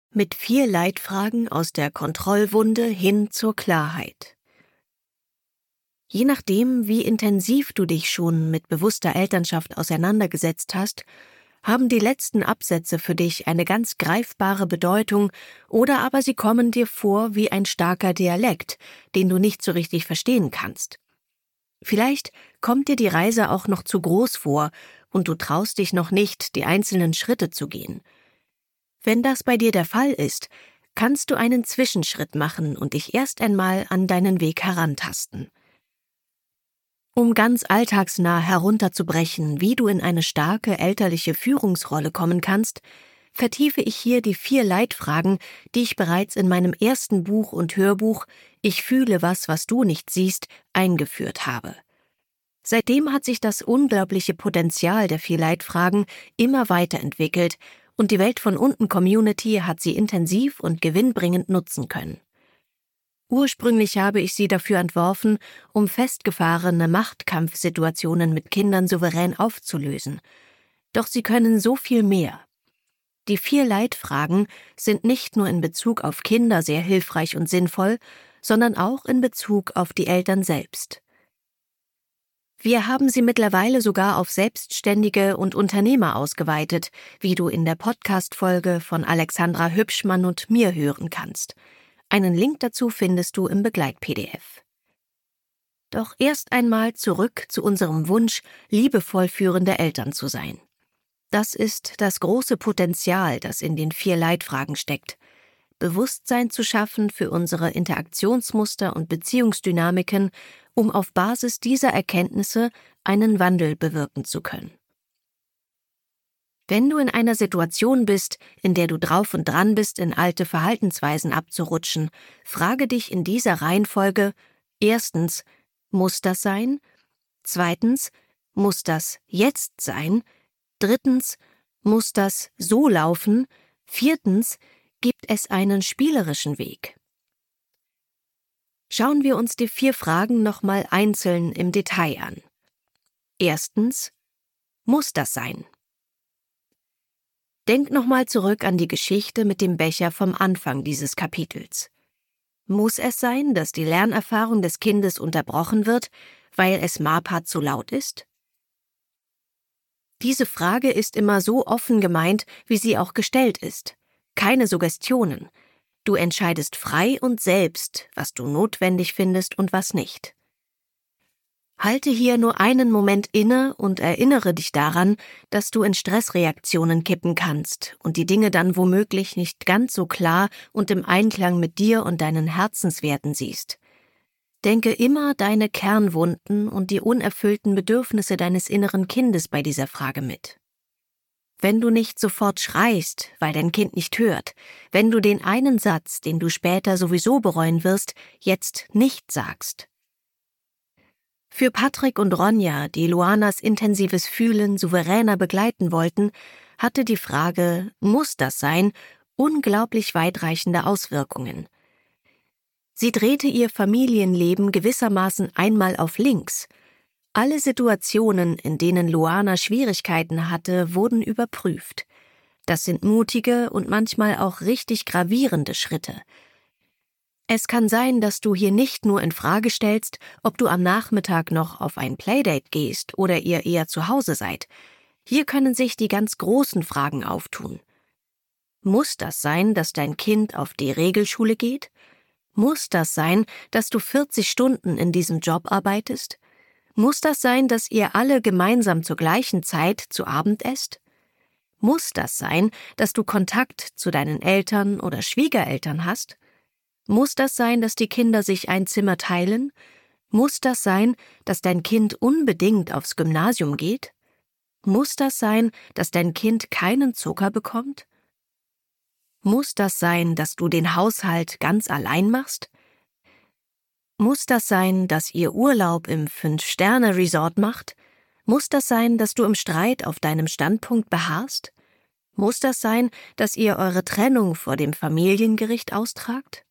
Mit 4 Leitfragen aus der Kontrollwunde hin zur Klarheit. Je nachdem, wie intensiv du dich schon mit bewusster Elternschaft auseinandergesetzt hast, haben die letzten Absätze für dich eine ganz greifbare Bedeutung oder aber sie kommen dir vor wie ein starker Dialekt, den du nicht so richtig verstehen kannst. Vielleicht kommt dir die Reise auch noch zu groß vor und du traust dich noch nicht, die einzelnen Schritte zu gehen. Wenn das bei dir der Fall ist, kannst du einen Zwischenschritt machen und dich erst einmal an deinen Weg herantasten. Um ganz alltagsnah herunterzubrechen, wie du in eine starke elterliche Führungsrolle kommen kannst, vertiefe ich hier die 4 Leitfragen, die ich bereits in meinem ersten Buch und Hörbuch »Ich fühle was du nicht siehst« eingeführt habe. Seitdem hat sich das unglaubliche Potenzial der 4 Leitfragen immer weiterentwickelt und die Welt von unten Community hat sie intensiv und gewinnbringend nutzen können. Ursprünglich habe ich sie dafür entworfen, um festgefahrene Machtkampfsituationen mit Kindern souverän aufzulösen. Doch sie können so viel mehr. Die 4 Leitfragen sind nicht nur in Bezug auf Kinder sehr hilfreich und sinnvoll, sondern auch in Bezug auf die Eltern selbst. Wir haben sie mittlerweile sogar auf Selbstständige und Unternehmer ausgeweitet, wie du in der Podcast-Folge von Alexandra Hübschmann und mir hören kannst. Einen Link dazu findest du im Begleit-PDF. Doch erst einmal zurück zu unserem Wunsch, liebevoll führende Eltern zu sein. Das ist das große Potenzial, das in den 4 Leitfragen steckt. Bewusstsein zu schaffen für unsere Interaktionsmuster und Beziehungsdynamiken, um auf Basis dieser Erkenntnisse einen Wandel bewirken zu können. Wenn du in einer Situation bist, in der du drauf und dran bist, in alte Verhaltensweisen abzurutschen, frage dich in dieser Reihenfolge: Erstens, muss das sein? Zweitens, muss das jetzt sein? Drittens, muss das so laufen? Viertens, gibt es einen spielerischen Weg? Schauen wir uns die 4 Fragen nochmal einzeln im Detail an. Erstens, muss das sein? Denk nochmal zurück an die Geschichte mit dem Becher vom Anfang dieses Kapitels. Muss es sein, dass die Lernerfahrung des Kindes unterbrochen wird, weil es MAPA zu laut ist? Diese Frage ist immer so offen gemeint, wie sie auch gestellt ist. Keine Suggestionen. Du entscheidest frei und selbst, was du notwendig findest und was nicht. Halte hier nur einen Moment inne und erinnere dich daran, dass du in Stressreaktionen kippen kannst und die Dinge dann womöglich nicht ganz so klar und im Einklang mit dir und deinen Herzenswerten siehst. Denke immer deine Kernwunden und die unerfüllten Bedürfnisse deines inneren Kindes bei dieser Frage mit. Wenn du nicht sofort schreist, weil dein Kind nicht hört, wenn du den einen Satz, den du später sowieso bereuen wirst, jetzt nicht sagst. Für Patrick und Ronja, die Luanas intensives Fühlen souveräner begleiten wollten, hatte die Frage, muss das sein, unglaublich weitreichende Auswirkungen. Sie drehte ihr Familienleben gewissermaßen einmal auf links. Alle Situationen, in denen Luana Schwierigkeiten hatte, wurden überprüft. Das sind mutige und manchmal auch richtig gravierende Schritte. Es kann sein, dass du hier nicht nur in Frage stellst, ob du am Nachmittag noch auf ein Playdate gehst oder ihr eher zu Hause seid. Hier können sich die ganz großen Fragen auftun. Muss das sein, dass dein Kind auf die Regelschule geht? Muss das sein, dass du 40 Stunden in diesem Job arbeitest? Muss das sein, dass ihr alle gemeinsam zur gleichen Zeit zu Abend esst? Muss das sein, dass du Kontakt zu deinen Eltern oder Schwiegereltern hast? Muss das sein, dass die Kinder sich ein Zimmer teilen? Muss das sein, dass dein Kind unbedingt aufs Gymnasium geht? Muss das sein, dass dein Kind keinen Zucker bekommt? Muss das sein, dass du den Haushalt ganz allein machst? Muss das sein, dass ihr Urlaub im 5-Sterne-Resort macht? Muss das sein, dass du im Streit auf deinem Standpunkt beharrst? Muss das sein, dass ihr eure Trennung vor dem Familiengericht austragt?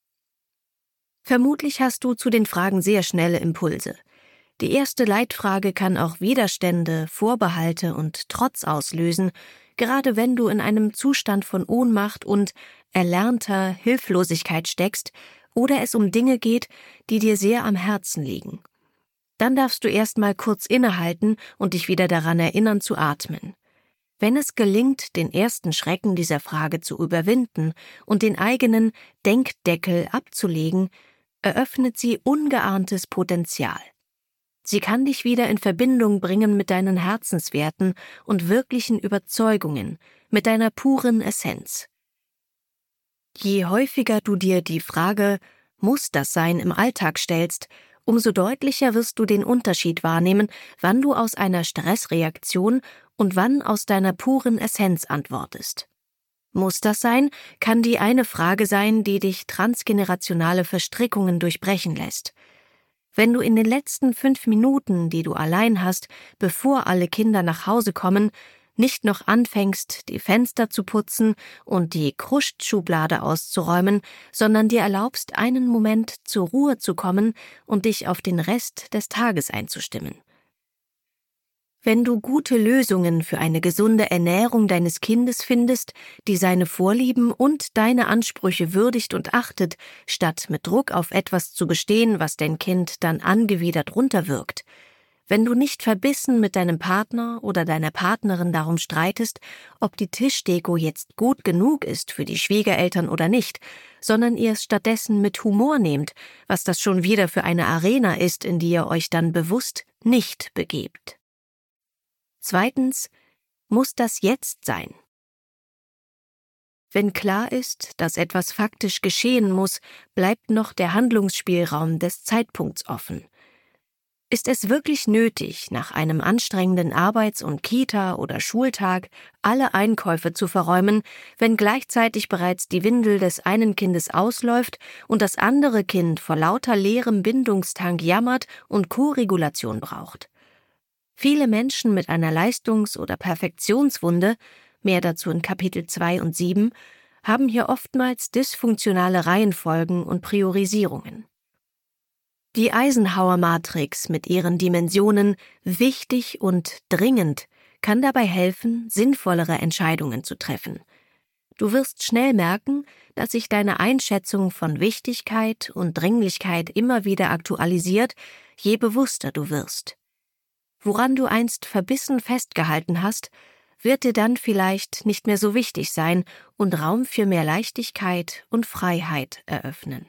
Vermutlich hast du zu den Fragen sehr schnelle Impulse. Die erste Leitfrage kann auch Widerstände, Vorbehalte und Trotz auslösen, gerade wenn du in einem Zustand von Ohnmacht und erlernter Hilflosigkeit steckst oder es um Dinge geht, die dir sehr am Herzen liegen. Dann darfst du erst mal kurz innehalten und dich wieder daran erinnern zu atmen. Wenn es gelingt, den ersten Schrecken dieser Frage zu überwinden und den eigenen Denkdeckel abzulegen, eröffnet sie ungeahntes Potenzial. Sie kann dich wieder in Verbindung bringen mit deinen Herzenswerten und wirklichen Überzeugungen, mit deiner puren Essenz. Je häufiger du dir die Frage „Muss das sein?" im Alltag stellst, umso deutlicher wirst du den Unterschied wahrnehmen, wann du aus einer Stressreaktion und wann aus deiner puren Essenz antwortest. Muss das sein, kann die eine Frage sein, die dich transgenerationale Verstrickungen durchbrechen lässt. Wenn du in den letzten 5 Minuten, die du allein hast, bevor alle Kinder nach Hause kommen, nicht noch anfängst, die Fenster zu putzen und die Kruscht-Schublade auszuräumen, sondern dir erlaubst, einen Moment zur Ruhe zu kommen und dich auf den Rest des Tages einzustimmen. Wenn du gute Lösungen für eine gesunde Ernährung deines Kindes findest, die seine Vorlieben und deine Ansprüche würdigt und achtet, statt mit Druck auf etwas zu bestehen, was dein Kind dann angewidert runterwirkt, wenn du nicht verbissen mit deinem Partner oder deiner Partnerin darum streitest, ob die Tischdeko jetzt gut genug ist für die Schwiegereltern oder nicht, sondern ihr es stattdessen mit Humor nehmt, was das schon wieder für eine Arena ist, in die ihr euch dann bewusst nicht begebt. Zweitens, muss das jetzt sein? Wenn klar ist, dass etwas faktisch geschehen muss, bleibt noch der Handlungsspielraum des Zeitpunkts offen. Ist es wirklich nötig, nach einem anstrengenden Arbeits- und Kita- oder Schultag alle Einkäufe zu verräumen, wenn gleichzeitig bereits die Windel des einen Kindes ausläuft und das andere Kind vor lauter leerem Bindungstank jammert und Koregulation braucht? Viele Menschen mit einer Leistungs- oder Perfektionswunde, mehr dazu in Kapitel 2 und 7, haben hier oftmals dysfunktionale Reihenfolgen und Priorisierungen. Die Eisenhower-Matrix mit ihren Dimensionen wichtig und dringend kann dabei helfen, sinnvollere Entscheidungen zu treffen. Du wirst schnell merken, dass sich deine Einschätzung von Wichtigkeit und Dringlichkeit immer wieder aktualisiert, je bewusster du wirst. Woran du einst verbissen festgehalten hast, wird dir dann vielleicht nicht mehr so wichtig sein und Raum für mehr Leichtigkeit und Freiheit eröffnen.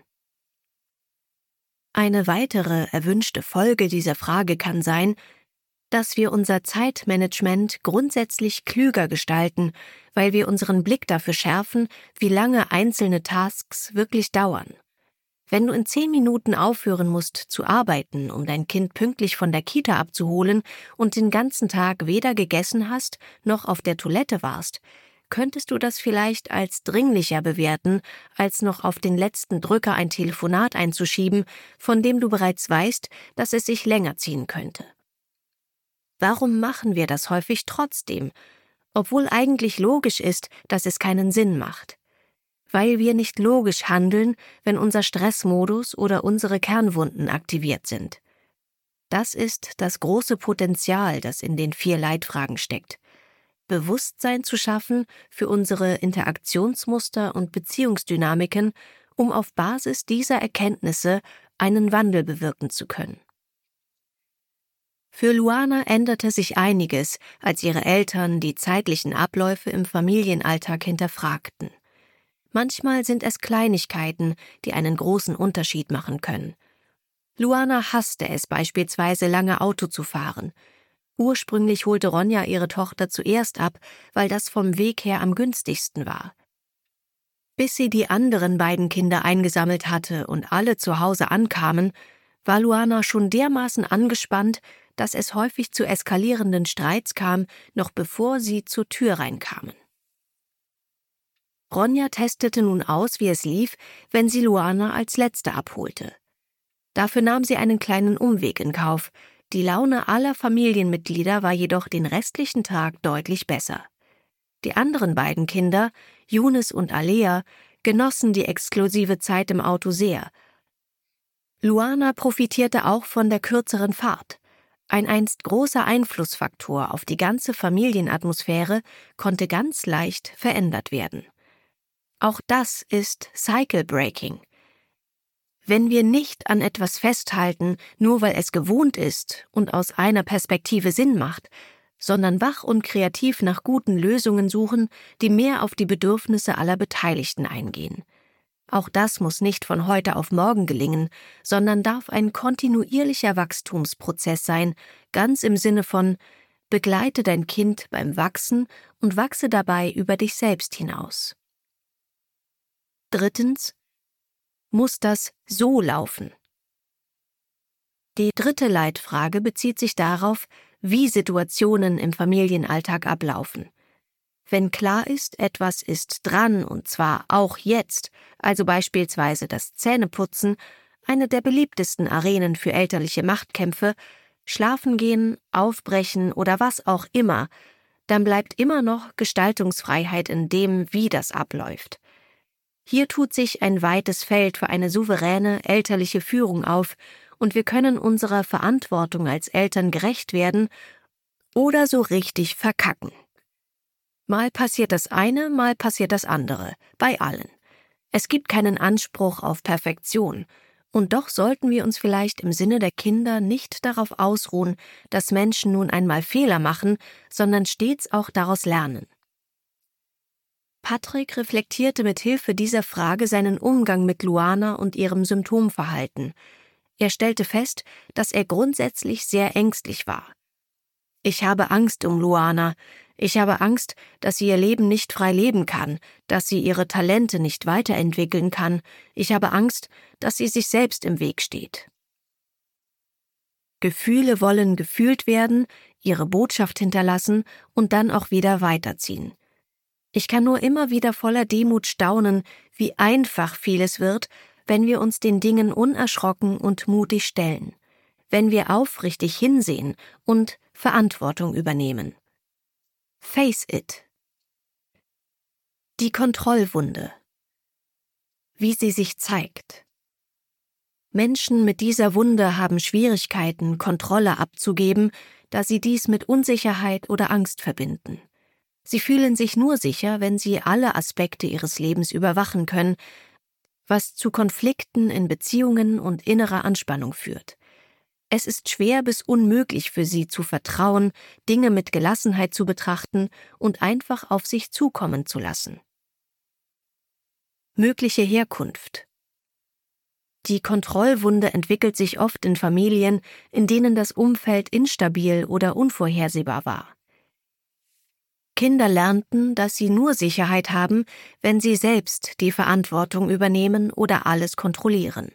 Eine weitere erwünschte Folge dieser Frage kann sein, dass wir unser Zeitmanagement grundsätzlich klüger gestalten, weil wir unseren Blick dafür schärfen, wie lange einzelne Tasks wirklich dauern. Wenn du in 10 Minuten aufhören musst zu arbeiten, um dein Kind pünktlich von der Kita abzuholen und den ganzen Tag weder gegessen hast, noch auf der Toilette warst, könntest du das vielleicht als dringlicher bewerten, als noch auf den letzten Drücker ein Telefonat einzuschieben, von dem du bereits weißt, dass es sich länger ziehen könnte. Warum machen wir das häufig trotzdem, obwohl eigentlich logisch ist, dass es keinen Sinn macht? Weil wir nicht logisch handeln, wenn unser Stressmodus oder unsere Kernwunden aktiviert sind. Das ist das große Potenzial, das in den 4 Leitfragen steckt. Bewusstsein zu schaffen für unsere Interaktionsmuster und Beziehungsdynamiken, um auf Basis dieser Erkenntnisse einen Wandel bewirken zu können. Für Luana änderte sich einiges, als ihre Eltern die zeitlichen Abläufe im Familienalltag hinterfragten. Manchmal sind es Kleinigkeiten, die einen großen Unterschied machen können. Luana hasste es beispielsweise, lange Auto zu fahren. Ursprünglich holte Ronja ihre Tochter zuerst ab, weil das vom Weg her am günstigsten war. Bis sie die anderen beiden Kinder eingesammelt hatte und alle zu Hause ankamen, war Luana schon dermaßen angespannt, dass es häufig zu eskalierenden Streits kam, noch bevor sie zur Tür reinkamen. Ronja testete nun aus, wie es lief, wenn sie Luana als Letzte abholte. Dafür nahm sie einen kleinen Umweg in Kauf. Die Laune aller Familienmitglieder war jedoch den restlichen Tag deutlich besser. Die anderen beiden Kinder, Younes und Alea, genossen die exklusive Zeit im Auto sehr. Luana profitierte auch von der kürzeren Fahrt. Ein einst großer Einflussfaktor auf die ganze Familienatmosphäre konnte ganz leicht verändert werden. Auch das ist Cycle Breaking. Wenn wir nicht an etwas festhalten, nur weil es gewohnt ist und aus einer Perspektive Sinn macht, sondern wach und kreativ nach guten Lösungen suchen, die mehr auf die Bedürfnisse aller Beteiligten eingehen. Auch das muss nicht von heute auf morgen gelingen, sondern darf ein kontinuierlicher Wachstumsprozess sein, ganz im Sinne von: begleite dein Kind beim Wachsen und wachse dabei über dich selbst hinaus. 3. Muss das so laufen? Die 3. Leitfrage bezieht sich darauf, wie Situationen im Familienalltag ablaufen. Wenn klar ist, etwas ist dran und zwar auch jetzt, also beispielsweise das Zähneputzen, eine der beliebtesten Arenen für elterliche Machtkämpfe, schlafen gehen, aufbrechen oder was auch immer, dann bleibt immer noch Gestaltungsfreiheit in dem, wie das abläuft. Hier tut sich ein weites Feld für eine souveräne elterliche Führung auf und wir können unserer Verantwortung als Eltern gerecht werden oder so richtig verkacken. Mal passiert das eine, mal passiert das andere, bei allen. Es gibt keinen Anspruch auf Perfektion, und doch sollten wir uns vielleicht im Sinne der Kinder nicht darauf ausruhen, dass Menschen nun einmal Fehler machen, sondern stets auch daraus lernen. Patrick reflektierte mit Hilfe dieser Frage seinen Umgang mit Luana und ihrem Symptomverhalten. Er stellte fest, dass er grundsätzlich sehr ängstlich war. Ich habe Angst um Luana. Ich habe Angst, dass sie ihr Leben nicht frei leben kann, dass sie ihre Talente nicht weiterentwickeln kann. Ich habe Angst, dass sie sich selbst im Weg steht. Gefühle wollen gefühlt werden, ihre Botschaft hinterlassen und dann auch wieder weiterziehen. Ich kann nur immer wieder voller Demut staunen, wie einfach vieles wird, wenn wir uns den Dingen unerschrocken und mutig stellen, wenn wir aufrichtig hinsehen und Verantwortung übernehmen. Face it. Die Kontrollwunde. Wie sie sich zeigt. Menschen mit dieser Wunde haben Schwierigkeiten, Kontrolle abzugeben, da sie dies mit Unsicherheit oder Angst verbinden. Sie fühlen sich nur sicher, wenn sie alle Aspekte ihres Lebens überwachen können, was zu Konflikten in Beziehungen und innerer Anspannung führt. Es ist schwer bis unmöglich für sie zu vertrauen, Dinge mit Gelassenheit zu betrachten und einfach auf sich zukommen zu lassen. Mögliche Herkunft. Die Kontrollwunde entwickelt sich oft in Familien, in denen das Umfeld instabil oder unvorhersehbar war. Kinder lernten, dass sie nur Sicherheit haben, wenn sie selbst die Verantwortung übernehmen oder alles kontrollieren.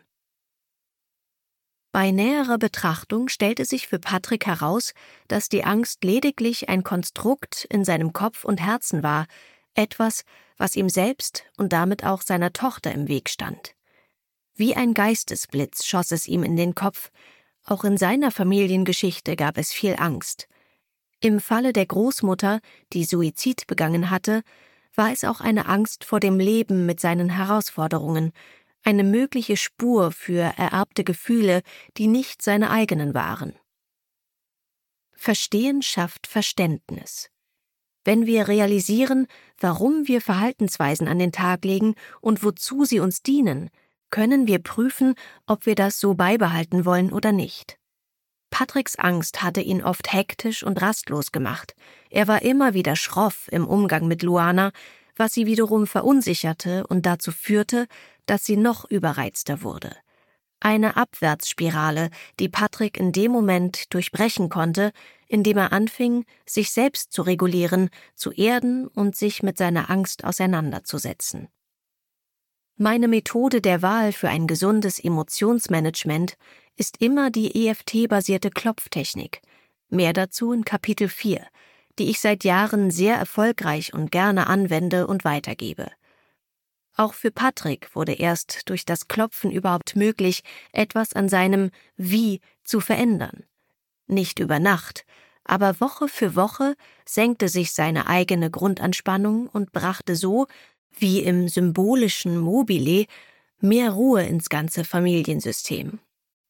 Bei näherer Betrachtung stellte sich für Patrick heraus, dass die Angst lediglich ein Konstrukt in seinem Kopf und Herzen war, etwas, was ihm selbst und damit auch seiner Tochter im Weg stand. Wie ein Geistesblitz schoss es ihm in den Kopf, auch in seiner Familiengeschichte gab es viel Angst. Im Falle der Großmutter, die Suizid begangen hatte, war es auch eine Angst vor dem Leben mit seinen Herausforderungen, eine mögliche Spur für ererbte Gefühle, die nicht seine eigenen waren. Verstehen schafft Verständnis. Wenn wir realisieren, warum wir Verhaltensweisen an den Tag legen und wozu sie uns dienen, können wir prüfen, ob wir das so beibehalten wollen oder nicht. Patricks Angst hatte ihn oft hektisch und rastlos gemacht. Er war immer wieder schroff im Umgang mit Luana, was sie wiederum verunsicherte und dazu führte, dass sie noch überreizter wurde. Eine Abwärtsspirale, die Patrick in dem Moment durchbrechen konnte, indem er anfing, sich selbst zu regulieren, zu erden und sich mit seiner Angst auseinanderzusetzen. Meine Methode der Wahl für ein gesundes Emotionsmanagement ist immer die EFT-basierte Klopftechnik. Mehr dazu in Kapitel 4, die ich seit Jahren sehr erfolgreich und gerne anwende und weitergebe. Auch für Patrick wurde erst durch das Klopfen überhaupt möglich, etwas an seinem Wie zu verändern. Nicht über Nacht, aber Woche für Woche senkte sich seine eigene Grundanspannung und brachte so, wie im symbolischen Mobile, mehr Ruhe ins ganze Familiensystem.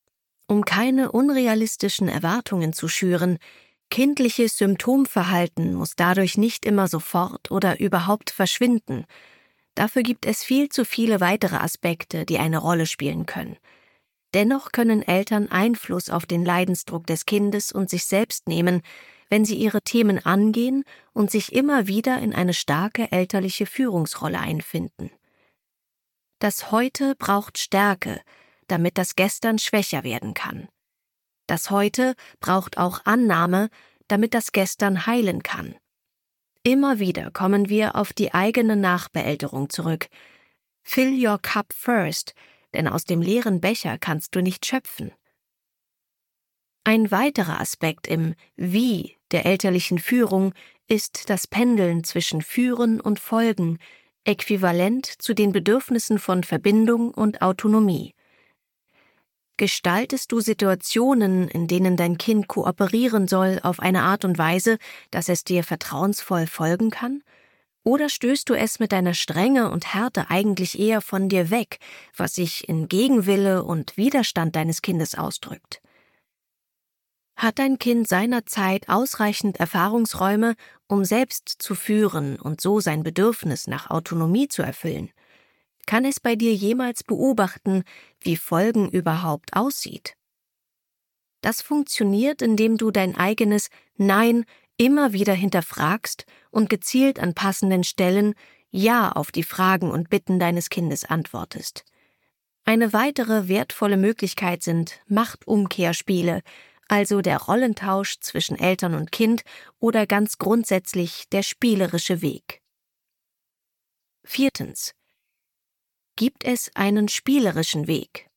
Um keine unrealistischen Erwartungen zu schüren, kindliches Symptomverhalten muss dadurch nicht immer sofort oder überhaupt verschwinden. Dafür gibt es viel zu viele weitere Aspekte, die eine Rolle spielen können. Dennoch können Eltern Einfluss auf den Leidensdruck des Kindes und sich selbst nehmen, wenn sie ihre Themen angehen und sich immer wieder in eine starke elterliche Führungsrolle einfinden. Das Heute braucht Stärke, damit das Gestern schwächer werden kann. Das Heute braucht auch Annahme, damit das Gestern heilen kann. Immer wieder kommen wir auf die eigene Nachbeälterung zurück. Fill your cup first, denn aus dem leeren Becher kannst du nicht schöpfen. Ein weiterer Aspekt im Wie der elterlichen Führung ist das Pendeln zwischen Führen und Folgen, äquivalent zu den Bedürfnissen von Verbindung und Autonomie. Gestaltest du Situationen, in denen dein Kind kooperieren soll, auf eine Art und Weise, dass es dir vertrauensvoll folgen kann? Oder stößt du es mit deiner Strenge und Härte eigentlich eher von dir weg, was sich in Gegenwille und Widerstand deines Kindes ausdrückt? Hat dein Kind seinerzeit ausreichend Erfahrungsräume, um selbst zu führen und so sein Bedürfnis nach Autonomie zu erfüllen? Kann es bei dir jemals beobachten, wie Folgen überhaupt aussieht? Das funktioniert, indem du dein eigenes Nein immer wieder hinterfragst und gezielt an passenden Stellen Ja auf die Fragen und Bitten deines Kindes antwortest. Eine weitere wertvolle Möglichkeit sind Machtumkehrspiele, also der Rollentausch zwischen Eltern und Kind oder ganz grundsätzlich der spielerische Weg. 4. Gibt es einen spielerischen Weg?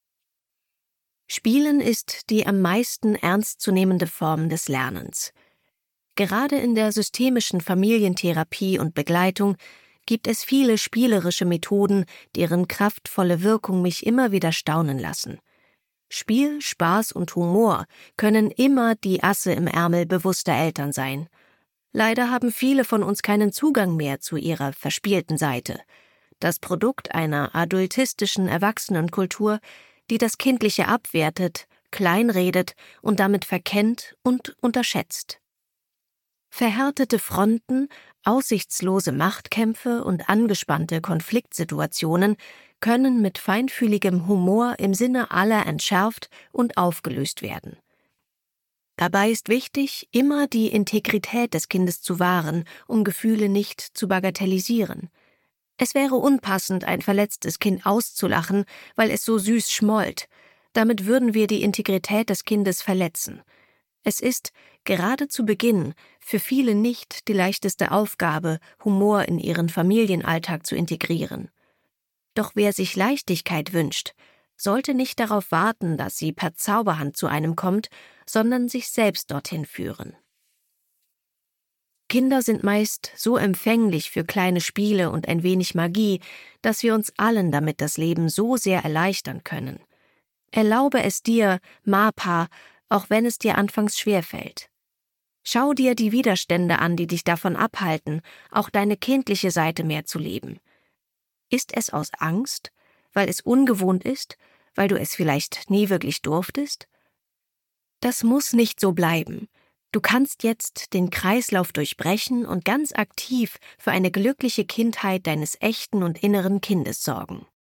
Spielen ist die am meisten ernstzunehmende Form des Lernens. Gerade in der systemischen Familientherapie und Begleitung gibt es viele spielerische Methoden, deren kraftvolle Wirkung mich immer wieder staunen lassen. Spiel, Spaß und Humor können immer die Asse im Ärmel bewusster Eltern sein. Leider haben viele von uns keinen Zugang mehr zu ihrer verspielten Seite. Das Produkt einer adultistischen Erwachsenenkultur, die das Kindliche abwertet, kleinredet und damit verkennt und unterschätzt. Verhärtete Fronten, aussichtslose Machtkämpfe und angespannte Konfliktsituationen können mit feinfühligem Humor im Sinne aller entschärft und aufgelöst werden. Dabei ist wichtig, immer die Integrität des Kindes zu wahren, um Gefühle nicht zu bagatellisieren. Es wäre unpassend, ein verletztes Kind auszulachen, weil es so süß schmollt. Damit würden wir die Integrität des Kindes verletzen. Es ist, gerade zu Beginn, für viele nicht die leichteste Aufgabe, Humor in ihren Familienalltag zu integrieren. Doch wer sich Leichtigkeit wünscht, sollte nicht darauf warten, dass sie per Zauberhand zu einem kommt, sondern sich selbst dorthin führen. Kinder sind meist so empfänglich für kleine Spiele und ein wenig Magie, dass wir uns allen damit das Leben so sehr erleichtern können. Erlaube es dir, Mapa, auch wenn es dir anfangs schwerfällt. Schau dir die Widerstände an, die dich davon abhalten, auch deine kindliche Seite mehr zu leben. Ist es aus Angst, weil es ungewohnt ist, weil du es vielleicht nie wirklich durftest? Das muss nicht so bleiben. Du kannst jetzt den Kreislauf durchbrechen und ganz aktiv für eine glückliche Kindheit deines echten und inneren Kindes sorgen.